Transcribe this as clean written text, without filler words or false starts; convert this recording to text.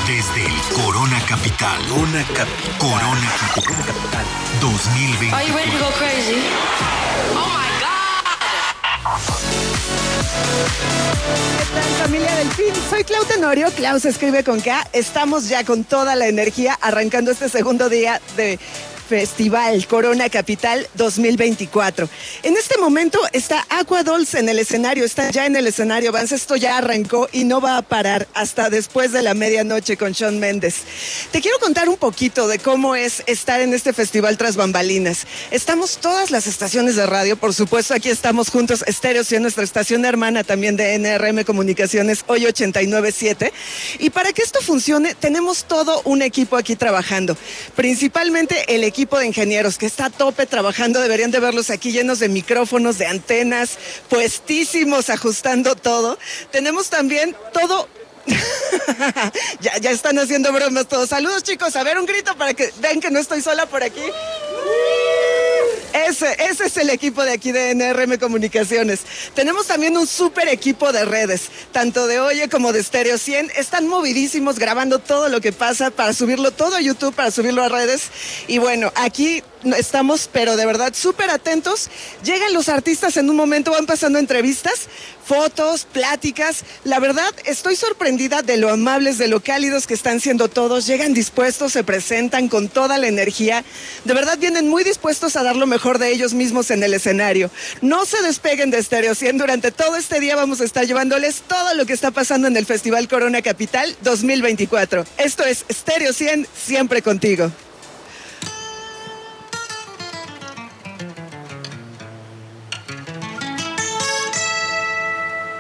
Desde el Corona Capital. Corona Capital 2020. Are you ready to go crazy? Oh my God. ¿Qué tal, familia Delfín? Soy Clau Tenorio, Clau se escribe con K. Estamos ya con toda la energía arrancando este segundo día de Festival Corona Capital 2024. En este momento está Aqua Dolls en el escenario, está ya en el escenario, Vance, esto ya arrancó y no va a parar hasta después de la medianoche con Shawn Mendes. Te quiero contar un poquito de cómo es estar en este festival tras bambalinas. Estamos todas las estaciones de radio, por supuesto, aquí estamos juntos, Estéreo 100, nuestra estación hermana también de NRM Comunicaciones, hoy 89.7. Y para que esto funcione, tenemos todo un equipo aquí trabajando, principalmente el equipo de ingenieros que está a tope trabajando, deberían de verlos aquí llenos de micrófonos, de antenas, puestísimos, ajustando todo. Tenemos también todo... ya están haciendo bromas todos. Saludos, chicos, a ver un grito para que vean que no estoy sola por aquí. Ese es el equipo de aquí de NRM Comunicaciones. Tenemos también un súper equipo de redes, tanto de Oye como de Estéreo 100. Están movidísimos grabando todo lo que pasa para subirlo todo a YouTube, para subirlo a redes. Y bueno, aquí estamos, pero de verdad súper atentos. Llegan los artistas en un momento, van pasando entrevistas, fotos, pláticas. La verdad, estoy sorprendida de lo amables, de lo cálidos que están siendo todos. Llegan dispuestos, se presentan con toda la energía. De verdad, vienen muy dispuestos a dar lo mejor de ellos mismos en el escenario. No se despeguen de Estéreo 100. Durante todo este día vamos a estar llevándoles todo lo que está pasando en el Festival Corona Capital 2024. Esto es Estéreo 100, siempre contigo.